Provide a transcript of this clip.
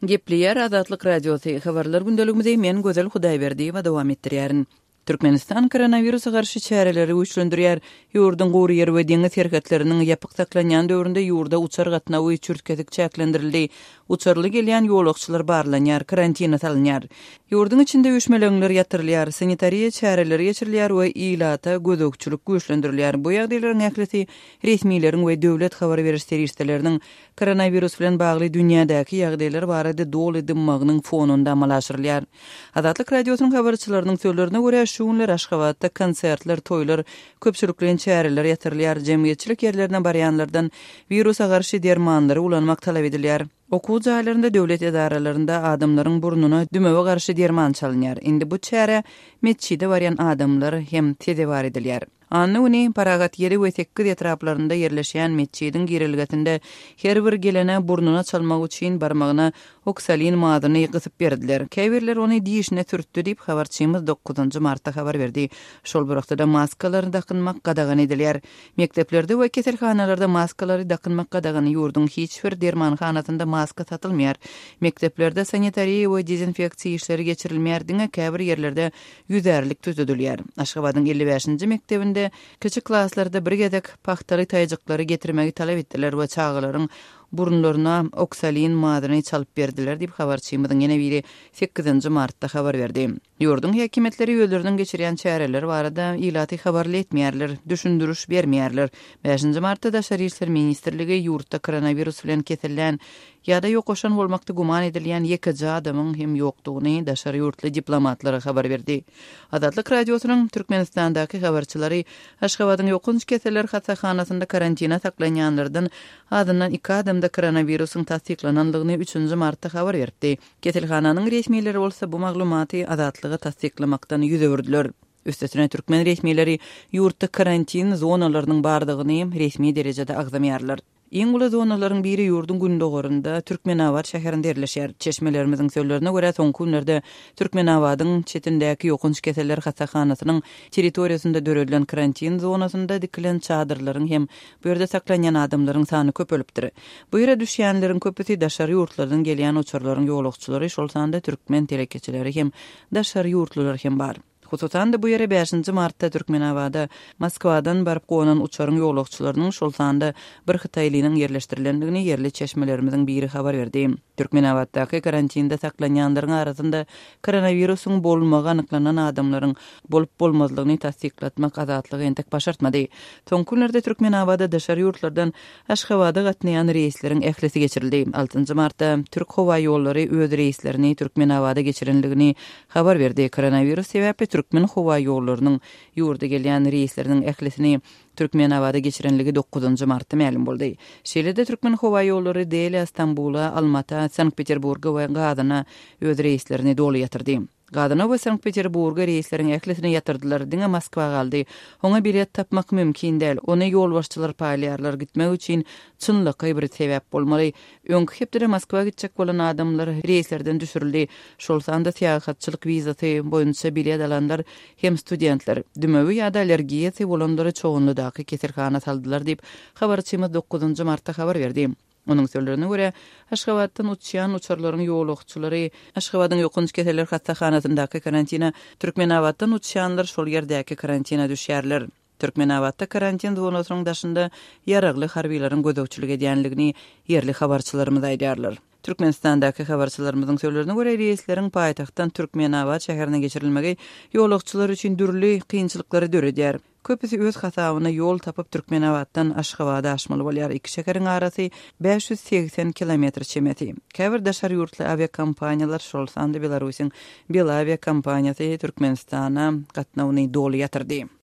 Gepliyer Azatlyk Radiosu habarlar gündeligimizde men Gözel Hudaýberdi we dowam etdirýärin. Türkmenistan koronavirusa garşy çäreleri güýçlendirýär. Ýurdun gowy ýeri we deňiz herketleriniň ýapyk saklanýan döwründe ýurda uçar gatnawy çürtkedik çäklendirildi. Uçarly gelýän ýolagçylar barlanýar, karantina salynýar. Ýurdun içinde üýtmeler ýatyrylýar, sanitariýa çäreleri geçirilýär we ilata gözükçülük güýçlendirilýär. Bu ýagdaýlaryň ählisi resmiýlerin we döwlet habar beriş serwisleriniň koronavirus bilen bagly dünýädäki ýagdaýlar barada dol edinmeginiň fonunda amalaşdyrylýar. Azatlyk radiosynyň habarçylarynyň sözlerine görä şuňlar Aşgabatda konsertler, toýlar, köpçüliklen çäreler ýatyrylýar, jemgyýetçilik ýerlerine barýanlardan virusa garşy dermanlary ulanmak talap edilýär. Okuw jaýlarynda döwlet edaralarynda adamlaryň burnuna dümewe garşy derman çalynýar. Indi bu çäre meçhide barýan adamlar hem teze bar edilýär. Anny paragat ýeri we tekki etraplarynda ýerleşýän meçhidin girilgetinde her bir gelene burnuna çalmak üçin barmagyna oksalin madyny gysyp berdiler. Käbirler ony diýişine türtdi diýip habarçymyz 9-njy martda habar berdi. Şol wagtda maskalary dakynmak gadagan edilýär. Mekteplerde we keselhanalarda maskalary dakynmak gadagany ýurdun hiç bir dermanhanasynda maska satylmýar. Mekteplerde sanitariýa we dezinfeksiýa işleri geçirilmýär diňe käbir ýerlerde ýüzärlik tüzedilýär. Aşgabatyň 55-nji mektebinde küçük klaslarda bir gedek paxtaly taýjyklary getirmegi talap etdiler we çağalaryň burunlaryna oksalin madyny çalyp berdiler diýip habarçymyzyň ýene biri 8-nji martda habar berdi. Ýurdun häkimetleri ýölerden geçirýän çäreler barada ilaty habarly etmeýärler, düşündürüş bermeýärler. 5-nji martda Daşary işler ministrligi ýurtda koronavirus bilen kesilýän ýa-da ýokaşan bolmakda guman edilýän ýeke adamyň hem ýokdugyny Daşary ýurtly diplomatlary habar berdi. Azatlyk radiosynyň Türkmenistandaky habarçylary Aşgabatyň ýokunç keseler hastahanasynda karantina saklanýanlardan adından 2 adamda koronavirusyň tasdiklananlygyny 3-nji martda habar berdi. Keselhananyň resmiýetleri bolsa bu maglumaty azatlygy tasdiklamakdan ýüze berdiler. Üstesine Türkmen resmiýetleri ýurtda karantin zonalarynyň bardygyny resmi derejede agzamýarlar. Iň uly zonalaryň biri ýurdun gündogorunda Türkmenawad şäherinde ýerleşýär. Çeşmelerimiziň sözlerine görä soňky günlerde Türkmenawadyň çetindäki ýokunç keseler hasahanasynyň territoriýasynda döredilen karantin zonasynda dikilen çadyrlaryň hem bu ýerde saklanýan adamlaryň sany köpelipdir. Bu ýere düşýänleriň köpüsi Daşary ýurtlarydan gelýän uçurlaryň ýolagçylary, şol sanda türkmen telekeçileri hem Daşary ýurtlular hem bar. Hususan da bu ýere 5-nji martda Türkmenawada Moskwadan barıp gonan uçaryň ýolagçylarynyň şol sanda bir Hytaýlynyň ýerleşdirilendigini ýerli çeşmelerimiziň biri habar berdi. Türkmenawatdaky karantinda saklanýanlaryň arasynda koronavirusyň bolmagy anyklanan adamlaryň bolup bolmazlygyny tasdiklatmak azatlygy entek başartmady. Soňky günlerde Türkmenawada Daşary ýurtlardan Aşgabada gatnaýan reýsleriň ählisi geçirildi. 6-njy martda Türk howa ýollary öz reýslerini Türkmenawada geçirenligini habar berdi. Koronavirus sebäpli Türkmen howa ýollarynyň ýurda gelýän reýsleriniň ählisini Türkmenawada geçirenligi 9-njy martda ma'lum boldy. Şeýlede Türkmen howa ýollary Deli, Istanbula, Almata, Sankt-Peterburga we Gadana öz reýslerini doly ýatyrdy. Gadana we Sankt-Peterburga reýslerini ählisini ýatyrdylar, diňe Moskwa galdy. Oňa bilet tapmak mümkin däl. Ony ýol başçylar paýlaýarlar, gitmek üçin çynlyky bir sebäp bolmaly. Öňkü hepde Moskwa gitjek bolan adamlar reýslerden düşürildi. Şol sanda seýahatçylyk wizasy boýunça bilet alanlar hem studentler dümewi ýa-da allergiýasy bolanlary çoğunludaky keselhana saldylar diýip habarçymyz 9-njy martda habar berdi. Onun sözlerine göre Aşgabatdan uçýan uçarlaryň ýolagçylary Aşgabatyň ýokunç keseler hastahanasyndaky karantina Türkmenawatdan uçýanlar şol ýerdäki karantina düşýärler. Türkmenawatda karantin zonasynyň daşynda ýaragly harbiýlaryň gözegçilik edýänligini ýerli habarçylarymyz aýdýarlar. Türkmenistandaky habarçylarymyzyň sözlerine göre reýsleriň paýtagtdan Türkmenawad şäherine geçirilmegi ýolagçylar üçin dürli kynçylyklary döredýär. Köpüsi öz hasabyna ýol tapyp Türkmenawatdan Aşgabada aşmaly bolýar. Iki şäheriň arasy 580 kilometr çemeti. Käbir Daşary ýurtly aviakompaniýalar şol sanda Belarusyň Belavia kompaniýasy Türkmenistana gatnawyny doly ýatyrdy.